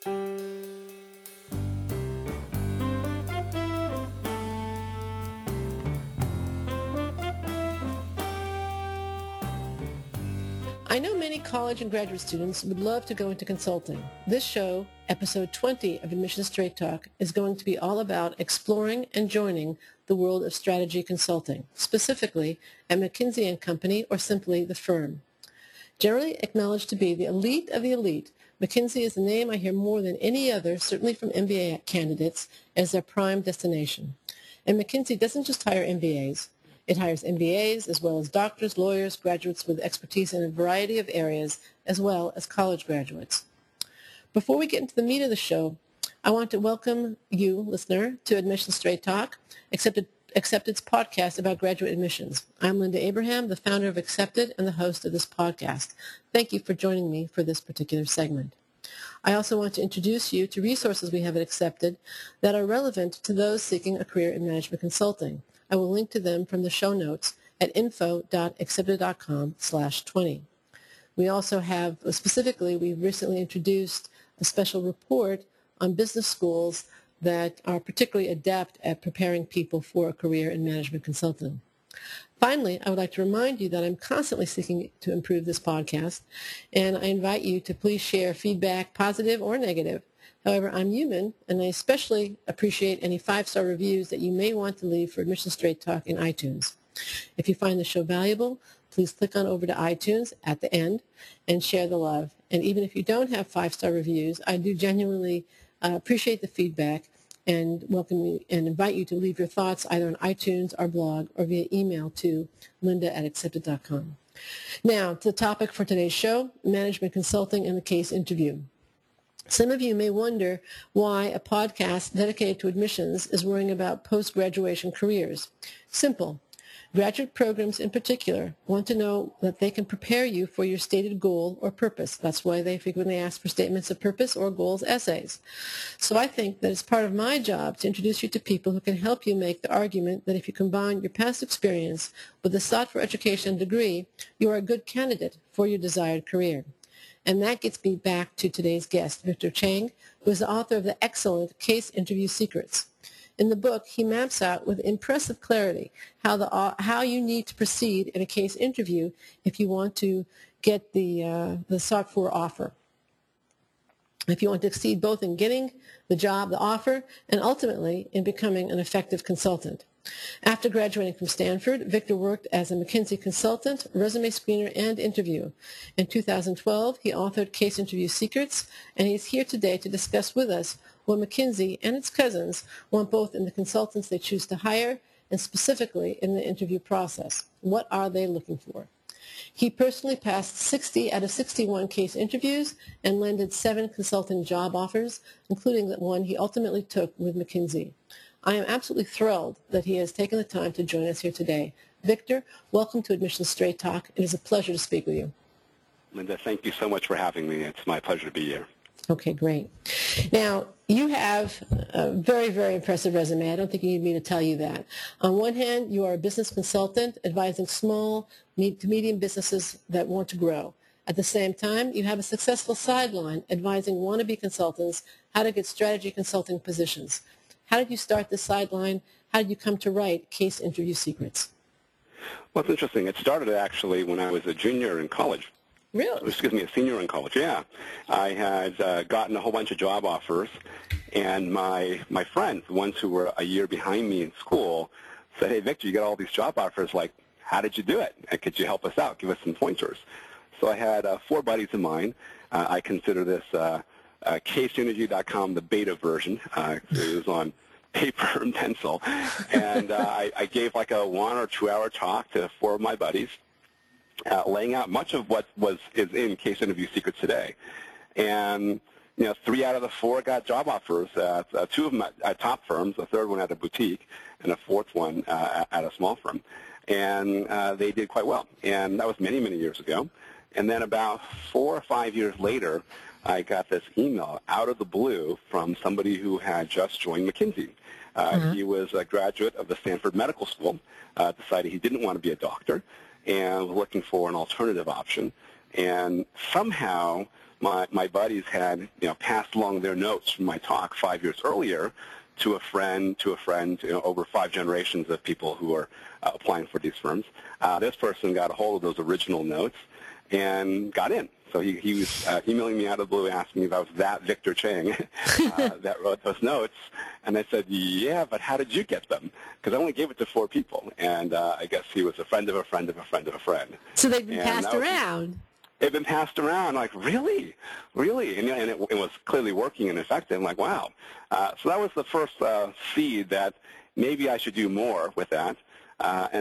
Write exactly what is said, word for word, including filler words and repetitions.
I know many college and graduate students would love to go into consulting. This show, episode twenty of Admissions Straight Talk, is going to be all about exploring and joining the world of strategy consulting, specifically at McKinsey and Company, or simply the firm. Generally acknowledged to be the elite of the elite, McKinsey is the name I hear more than any other, certainly from M B A candidates, as their prime destination. And McKinsey doesn't just hire M B As. It hires M B As as well as doctors, lawyers, graduates with expertise in a variety of areas, as well as college graduates. Before we get into the meat of the show, I want to welcome you, listener, to Admissions Straight Talk, Accepted, Accepted's podcast about graduate admissions. I'm Linda Abraham, the founder of Accepted and the host of this podcast. Thank you for joining me for this particular segment. I also want to introduce you to resources we have at Accepted that are relevant to those seeking a career in management consulting. I will link to them from the show notes at info.accepted.com slash 20. We also have, specifically, we've recently introduced a special report on business schools that are particularly adept at preparing people for a career in management consulting. Finally, I would like to remind you that I'm constantly seeking to improve this podcast, and I invite you to please share feedback, positive or negative. However, I'm human, and I especially appreciate any five-star reviews that you may want to leave for Admissions Straight Talk in iTunes. If you find the show valuable, please click on over to iTunes at the end and share the love. And even if you don't have five-star reviews, I do genuinely uh, appreciate the feedback and welcome you and invite you to leave your thoughts either on iTunes, our blog, or via email to linda at accepted dot com. Now, to the topic for today's show, management consulting and the case interview. Some of you may wonder why a podcast dedicated to admissions is worrying about post-graduation careers. Simple. Graduate programs in particular want to know that they can prepare you for your stated goal or purpose. That's why they frequently ask for statements of purpose or goals essays. So I think that it's part of my job to introduce you to people who can help you make the argument that if you combine your past experience with a sought-for education degree, you are a good candidate for your desired career. And that gets me back to today's guest, Victor Chang, who is the author of the excellent Case Interview Secrets. In the book, he maps out with impressive clarity how the uh, how you need to proceed in a case interview if you want to get the uh, the sought-for offer. If you want to succeed both in getting the job, the offer, and ultimately in becoming an effective consultant. After graduating from Stanford, Victor worked as a McKinsey consultant, resume screener, and interviewer. In two thousand twelve, he authored Case Interview Secrets, and he's here today to discuss with us what McKinsey and its cousins want both in the consultants they choose to hire and specifically in the interview process. What are they looking for? He personally passed sixty out of sixty-one case interviews and landed seven consulting job offers, including the one he ultimately took with McKinsey. I am absolutely thrilled that he has taken the time to join us here today. Victor, welcome to Admissions Straight Talk. It is a pleasure to speak with you. Linda, thank you so much for having me. It's my pleasure to be here. Okay, great. Now, you have a very, very impressive resume. I don't think you need me to tell you that. On one hand, you are a business consultant advising small to medium businesses that want to grow. At the same time, you have a successful sideline advising wannabe consultants how to get strategy consulting positions. How did you start this sideline? How did you come to write Case Interview Secrets? Well, it's interesting. It started actually when I was a junior in college. Really? Excuse me, a senior in college, yeah. I had uh, gotten a whole bunch of job offers, and my my friends, the ones who were a year behind me in school, said, hey, Victor, you got all these job offers. Like, how did you do it? And could you help us out? Give us some pointers. So I had uh, four buddies of mine. Uh, I consider this uh, uh, case interview dot com the beta version. Uh, it was on paper and pencil. And uh, I, I gave like a one or two hour talk to four of my buddies, uh, laying out much of what was is in Case Interview Secrets today. And, you know, three out of the four got job offers, uh, uh, two of them at, at top firms, a third one at a boutique, and a fourth one uh, at a small firm. And uh, they did quite well. And that was many, many years ago. And then about four or five years later, I got this email out of the blue from somebody who had just joined McKinsey. Uh, mm-hmm. He was a graduate of the Stanford Medical School, uh, decided he didn't want to be a doctor, and was looking for an alternative option. And somehow, my, my buddies had, you know, passed along their notes from my talk five years earlier to a friend, to a friend, you know, over five generations of people who are uh, applying for these firms. Uh, this person got a hold of those original notes and got in. So he, he was uh, emailing me out of the blue, asking me if I was that Victor Chang uh, that wrote those notes. And I said, yeah, but how did you get them? Because I only gave it to four people. And uh, I guess he was a friend of a friend of a friend of a friend. So they've been and passed was, around. They've been passed around. Like, really? Really? And, and it, it was clearly working and effective. I'm like, wow. Uh, so that was the first uh, seed that maybe I should do more with that. Uh, and